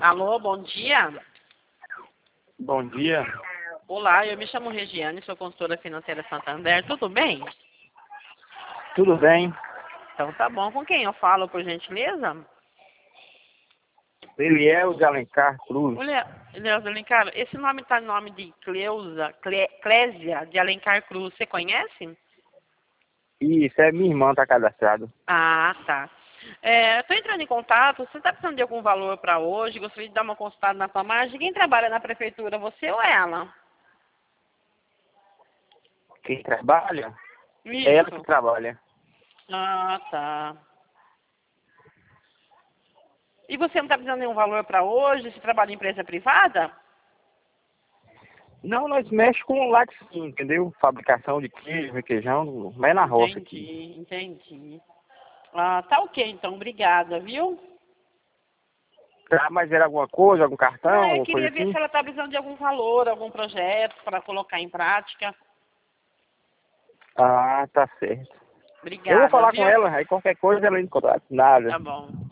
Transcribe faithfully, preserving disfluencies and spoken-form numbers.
Alô, bom dia. Bom dia. Olá, eu me chamo Regiane, sou consultora financeira Santander. Tudo bem? Tudo bem? Então tá bom. Com quem eu falo, por gentileza? Eliel de Alencar Cruz. Olha, Eliel Alencar, esse nome tá no nome de Cleusa, Cle, Clésia de Alencar Cruz. Você conhece? Isso, é minha irmã, tá cadastrado. Ah, tá. É, estou entrando em contato. Você está precisando de algum valor para hoje? Gostaria de dar uma consultada na sua margem. Quem trabalha na prefeitura, você ou ela? Quem trabalha? É ela que Isso. trabalha. Ah, tá. E você não está precisando de nenhum valor para hoje? Você trabalha em empresa privada? Não, nós mexemos com laticínio, entendeu? Fabricação de queijo, requeijão, mas é na roça aqui. Entendi, entendi. Ah, tá ok, então. Obrigada, viu? Tá, mas era alguma coisa, algum cartão, Não, eu alguma coisa queria ver assim? se ela está precisando de algum valor, algum projeto para colocar em prática. Ah, tá certo. Eu vou Obrigada, falar com viu? ela, aí qualquer coisa ela encontra. Nada. Tá bom.